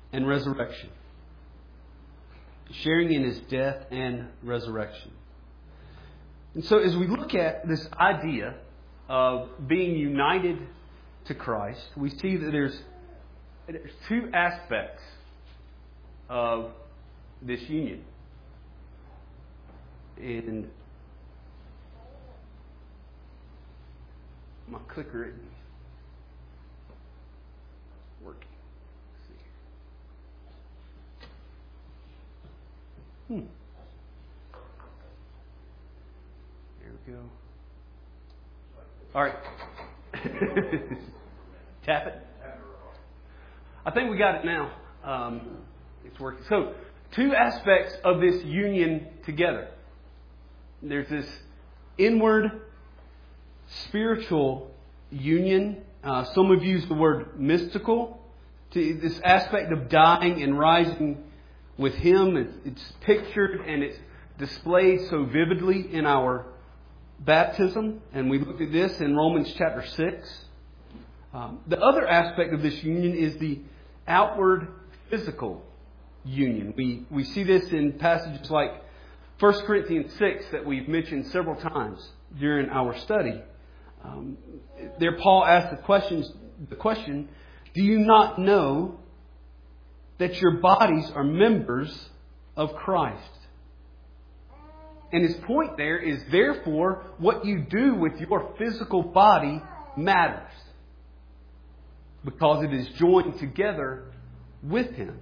and resurrection. Sharing in His death and resurrection. And so as we look at this idea of being united to Christ, we see that there's two aspects of this union. And my clicker isn't working. Let's see. There we go. All right. Tap it. I think we got it now. It's working. So, two aspects of this union together. There's this inward spiritual union. Some have used the word mystical. To this aspect of dying and rising with Him. It's pictured and it's displayed so vividly in our baptism. And we looked at this in Romans chapter 6. The other aspect of this union is the outward physical union. We see this in passages like 1 Corinthians 6 that we've mentioned several times during our study. There Paul asks the question, do you not know that your bodies are members of Christ? And his point there is, therefore, what you do with your physical body matters. Because it is joined together with Him.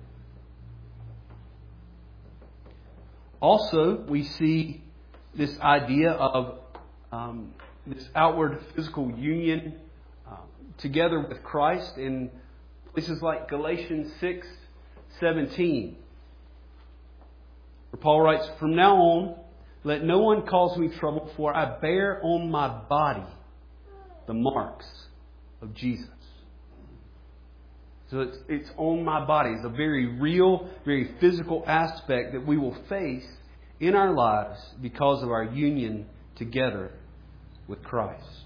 Also, we see this idea of this outward physical union together with Christ in places like Galatians 6:17. Where Paul writes, "From now on, let no one cause me trouble, for I bear on my body the marks of Jesus." So it's on my body. It's a very real, very physical aspect that we will face in our lives because of our union together with Christ.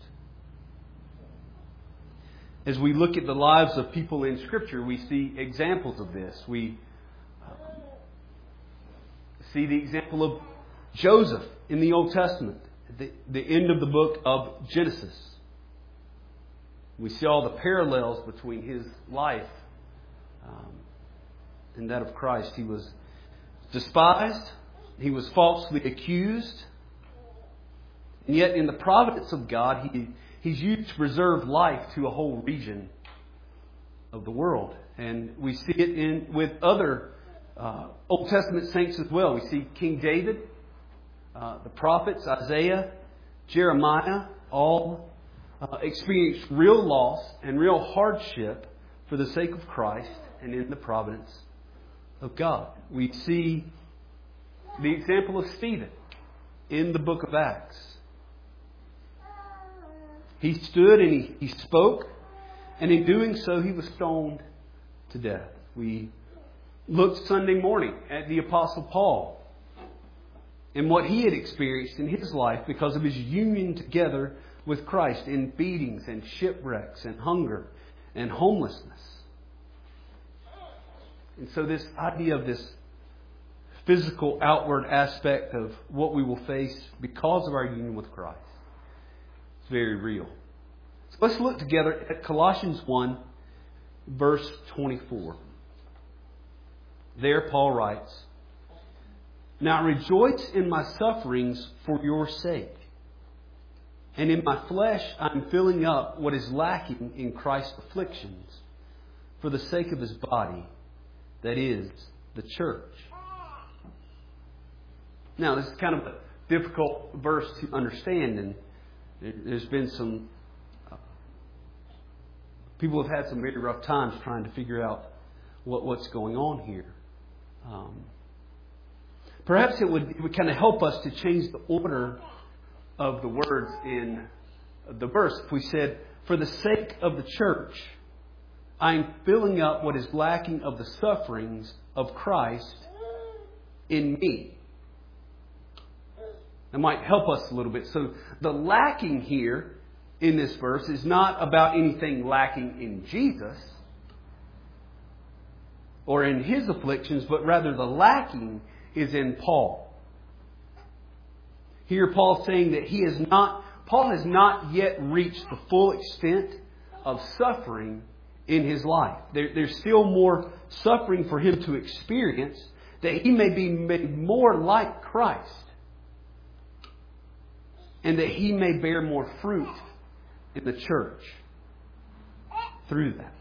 As we look at the lives of people in Scripture, we see examples of this. We see the example of Joseph in the Old Testament, at the end of the book of Genesis. We see all the parallels between his life and that of Christ. He was despised. He was falsely accused. And yet in the providence of God, He's used to preserve life to a whole region of the world. And we see it with other Old Testament saints as well. We see King David, the prophets, Isaiah, Jeremiah, all experienced real loss and real hardship for the sake of Christ and in the providence of God. We see the example of Stephen in the book of Acts. He stood and he spoke, and in doing so he was stoned to death. We looked Sunday morning at the Apostle Paul and what he had experienced in his life because of his union together with Christ in beatings and shipwrecks and hunger and homelessness. And so this idea of this physical outward aspect of what we will face because of our union with Christ is very real. So let's look together at Colossians 1, verse 24. There Paul writes, "Now I rejoice in my sufferings for your sake. And in my flesh I am filling up what is lacking in Christ's afflictions for the sake of His body, that is, the church." Now, this is kind of a difficult verse to understand, and there's been some people have had some very rough times trying to figure out what's going on here. Perhaps it would kind of help us to change the order of the words in the verse. If we said, "For the sake of the church, I am filling up what is lacking of the sufferings of Christ in me." That might help us a little bit. So the lacking here in this verse is not about anything lacking in Jesus. or in his afflictions, but rather the lacking is in Paul. Here Paul's saying that Paul has not yet reached the full extent of suffering in his life. There's still more suffering for him to experience, that he may be made more like Christ, and that he may bear more fruit in the church through that.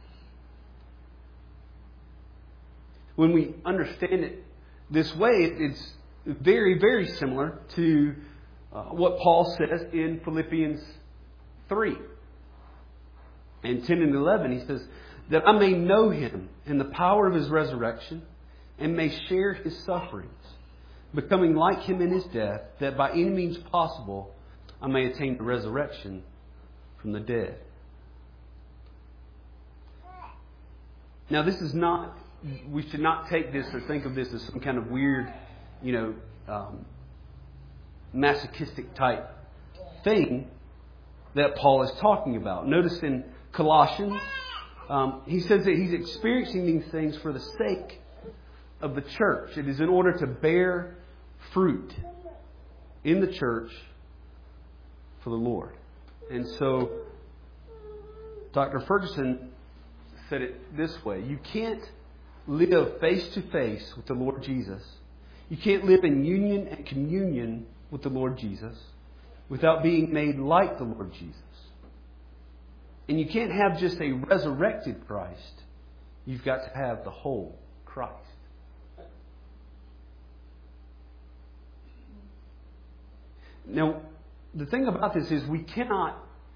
When we understand it this way, it's very, very similar to what Paul says in Philippians 3. And 10 and 11, he says, that I may know Him in the power of His resurrection and may share His sufferings, becoming like Him in His death, that by any means possible I may attain the resurrection from the dead. Now, this is not, we should not take this or think of this as some kind of weird, masochistic type thing that Paul is talking about. Notice in Colossians, he says that he's experiencing these things for the sake of the church. It is in order to bear fruit in the church for the Lord. And so, Dr. Ferguson said it this way: you can't live face to face with the Lord Jesus. You can't live in union and communion with the Lord Jesus without being made like the Lord Jesus. And you can't have just a resurrected Christ. You've got to have the whole Christ. Now, the thing about this is we cannot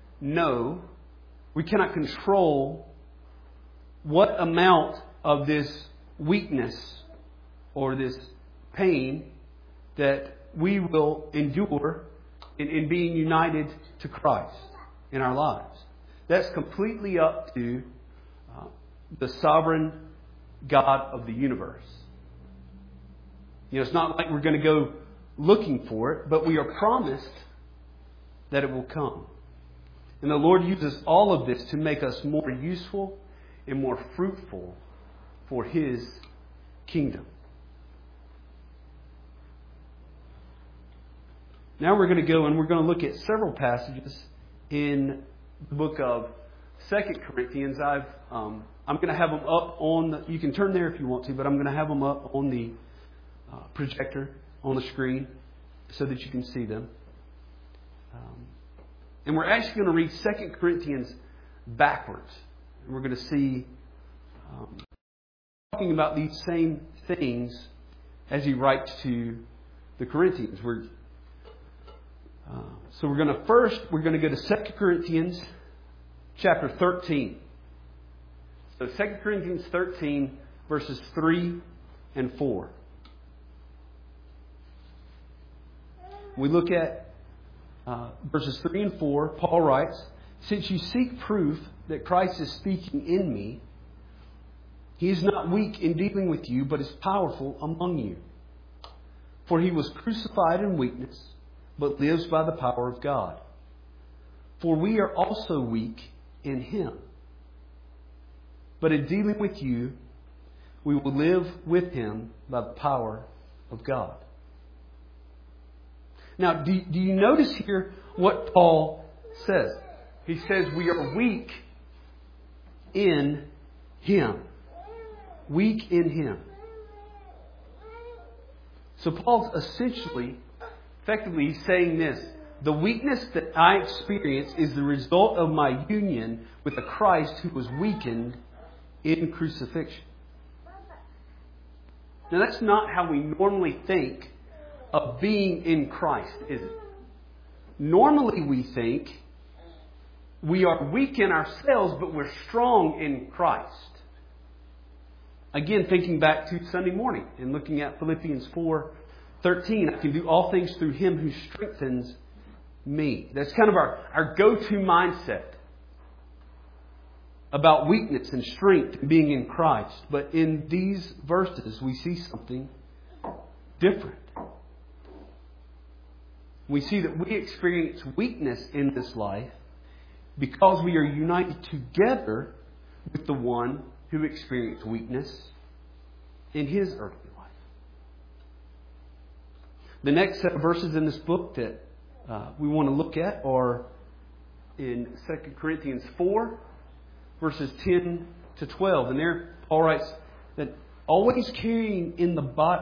control what amount of this weakness or this pain that we will endure in being united to Christ in our lives. That's completely up to the sovereign God of the universe. It's not like we're going to go looking for it, but we are promised that it will come. And the Lord uses all of this to make us more useful and more fruitful for His kingdom. Now we're going to go and we're going to look at several passages in the book of 2 Corinthians. I'm going to have them up on you can turn there if you want to, but I'm going to have them up on the projector on the screen so that you can see them. And we're actually going to read 2 Corinthians backwards. And we're going to see talking about these same things as he writes to the Corinthians. So we're going to go to 2 Corinthians chapter 13. So 2 Corinthians 13 verses 3 and 4. We look at verses 3 and 4. Paul writes, "Since you seek proof that Christ is speaking in me, He is not weak in dealing with you, but is powerful among you. For He was crucified in weakness, but lives by the power of God. For we are also weak in Him. But in dealing with you, we will live with Him by the power of God." Now, do you notice here what Paul says? He says we are weak in Him. Weak in Him. So Paul's effectively he's saying this: the weakness that I experience is the result of my union with a Christ who was weakened in crucifixion. Now, that's not how we normally think of being in Christ, is it? Normally we think we are weak in ourselves, but we're strong in Christ. Again, thinking back to Sunday morning and looking at Philippians 4:13, I can do all things through Him who strengthens me. That's kind of our go-to mindset about weakness and strength and being in Christ. But in these verses, we see something different. We see that we experience weakness in this life because we are united together with the one who experienced weakness in His earthly life. The next set of verses in this book that we want to look at are in 2 Corinthians 4, verses 10 to 12. And there Paul writes that always carrying in the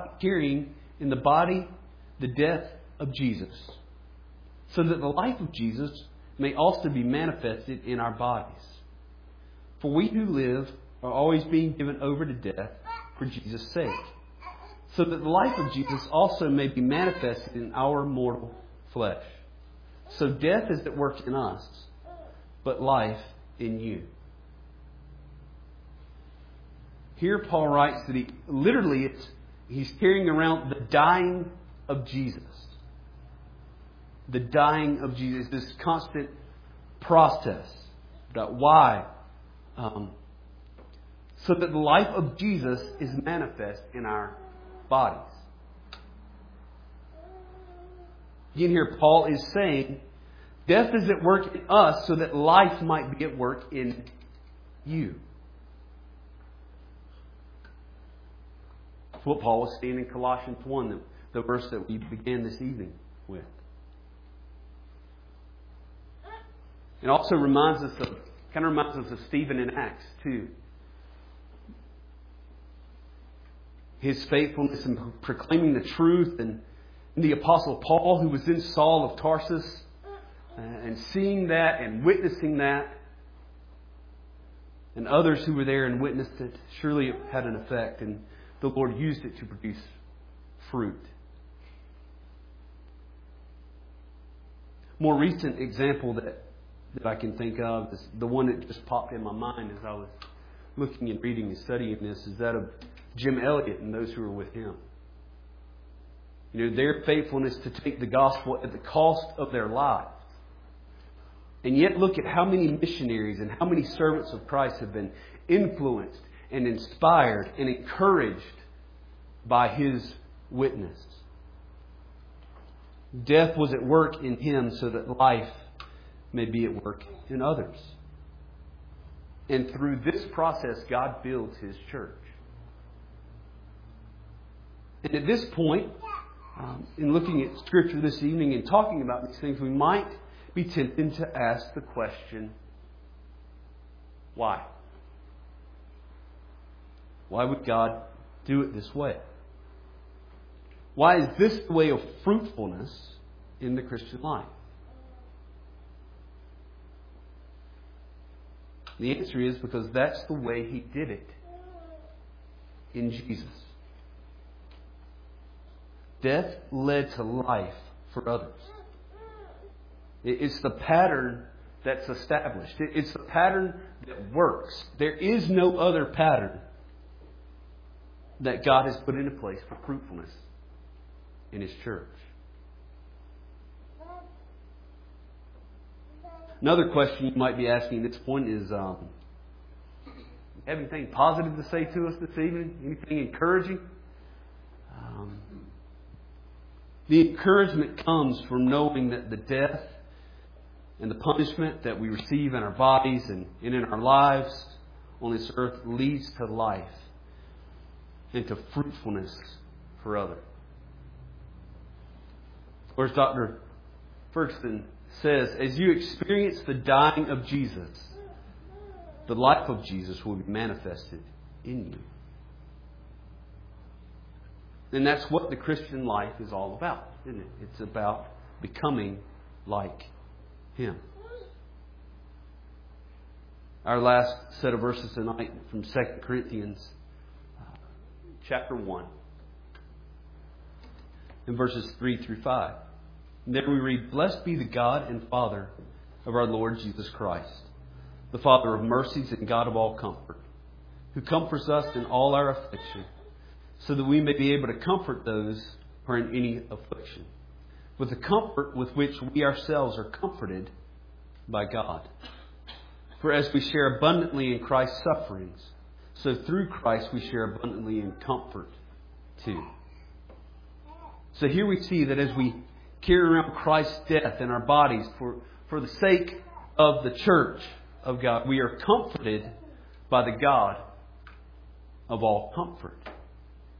body the death of Jesus, so that the life of Jesus may also be manifested in our bodies. For we who live are always being given over to death for Jesus' sake, so that the life of Jesus also may be manifested in our mortal flesh. So death is at work in us, but life in you. Here Paul writes that he's carrying around the dying of Jesus. The dying of Jesus, this constant process. Why? So that the life of Jesus is manifest in our bodies. Again, here Paul is saying, death is at work in us so that life might be at work in you. That's what Paul was saying in Colossians 1, the verse that we began this evening with. It also reminds us of Stephen in Acts 2. His faithfulness in proclaiming the truth, and the Apostle Paul, who was in Saul of Tarsus, and seeing that and witnessing that, and others who were there and witnessed it. Surely it had an effect, and the Lord used it to produce fruit. More recent example that I can think of is the one that just popped in my mind as I was looking and reading and studying this, is that of Jim Elliot and those who were with him. Their faithfulness to take the gospel at the cost of their lives. And yet look at how many missionaries and how many servants of Christ have been influenced and inspired and encouraged by his witness. Death was at work in him so that life may be at work in others. And through this process, God builds His church. And at this point, in looking at Scripture this evening and talking about these things, we might be tempted to ask the question, why? Why would God do it this way? Why is this the way of fruitfulness in the Christian life? The answer is because that's the way He did it in Jesus. Death led to life for others. It's the pattern that's established. It's the pattern that works. There is no other pattern that God has put into place for fruitfulness in His church. Another question you might be asking at this point is, have anything positive to say to us this evening? Anything encouraging? The encouragement comes from knowing that the death and the punishment that we receive in our bodies and in our lives on this earth leads to life and to fruitfulness for others. Or as Dr. Ferguson says, as you experience the dying of Jesus, the life of Jesus will be manifested in you. And that's what the Christian life is all about, isn't it? It's about becoming like Him. Our last set of verses tonight from 2 Corinthians chapter 1 in verses 3 through 5. And there we read, "Blessed be the God and Father of our Lord Jesus Christ, the Father of mercies and God of all comfort, who comforts us in all our affliction, so that we may be able to comfort those who are in any affliction, with the comfort with which we ourselves are comforted by God. For as we share abundantly in Christ's sufferings, so through Christ we share abundantly in comfort too." So here we see that as we carry around Christ's death in our bodies for the sake of the church of God, we are comforted by the God of all comfort.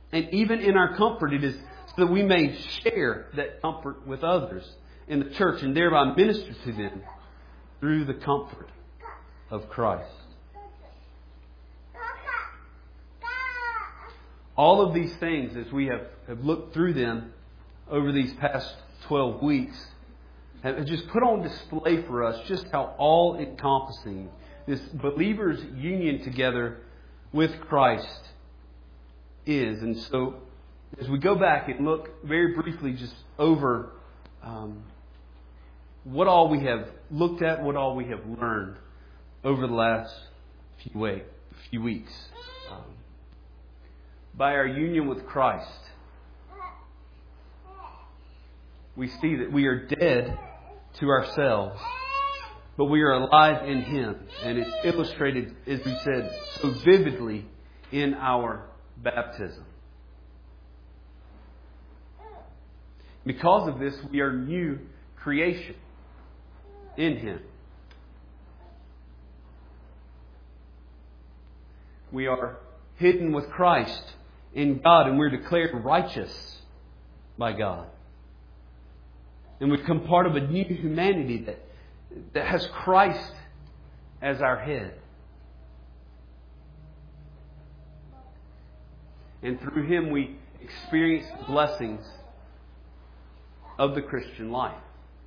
And even in our comfort, it is so that we may share that comfort with others in the church and thereby minister to them through the comfort of Christ. All of these things, as we have looked through them over these past 12 weeks, have just put on display for us just how all-encompassing this believer's union together with Christ is. And so, as we go back and look very briefly just over what all we have looked at, what all we have learned over the last few weeks. By our union with Christ, we see that we are dead to ourselves, but we are alive in Him. And it's illustrated, as we said, so vividly in our baptism. Because of this, we are new creation in Him. We are hidden with Christ in God, and we're declared righteous by God. And we become part of a new humanity that has Christ as our head. And through Him we experience the blessings of the Christian life.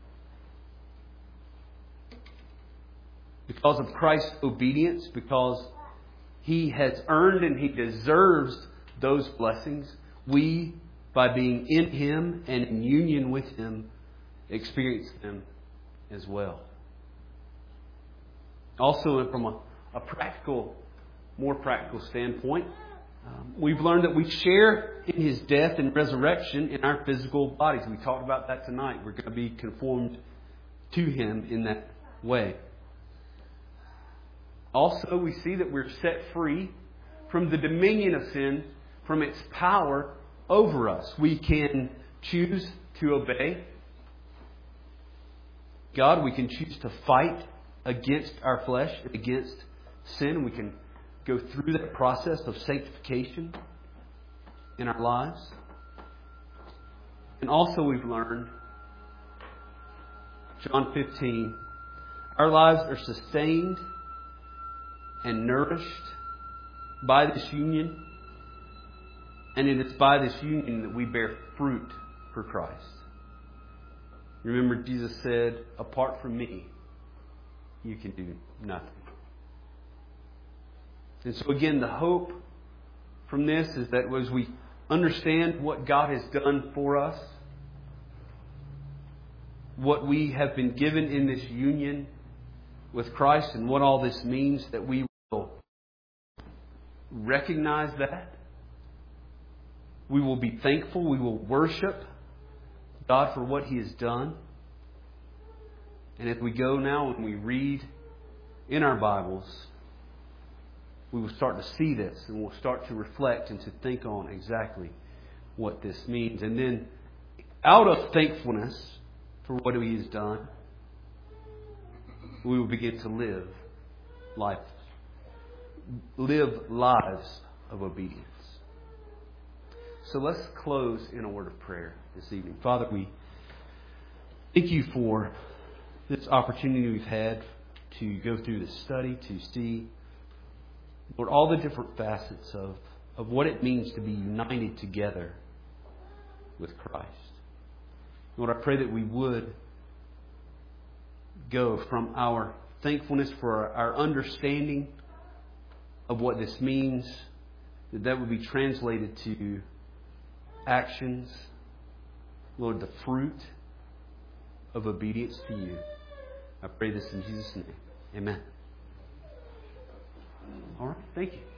Because of Christ's obedience, because He has earned and He deserves those blessings, we, by being in Him and in union with Him, experience them as well. Also, from a more practical standpoint, we've learned that we share in His death and resurrection in our physical bodies. We talked about that tonight. We're going to be conformed to Him in that way. Also, we see that we're set free from the dominion of sin, from its power over us. We can choose to obey God. We can choose to fight against our flesh, against sin. We can go through that process of sanctification in our lives. And also we've learned, John 15, our lives are sustained and nourished by this union. And it is by this union that we bear fruit for Christ. Remember, Jesus said, apart from me, you can do nothing. And so again, the hope from this is that as we understand what God has done for us, what we have been given in this union with Christ and what all this means, that we will recognize that. We will be thankful. We will worship God for what He has done. And as we go now and we read in our Bibles, we will start to see this and we'll start to reflect and to think on exactly what this means. And then out of thankfulness for what He has done, we will begin to live lives of obedience. So let's close in a word of prayer this evening. Father, we thank You for this opportunity we've had to go through this study, to see, Lord, all the different facets of what it means to be united together with Christ. Lord, I pray that we would go from our thankfulness for our understanding of what this means, that would be translated to actions, Lord, the fruit of obedience to You. I pray this in Jesus' name. Amen. All right. Thank you.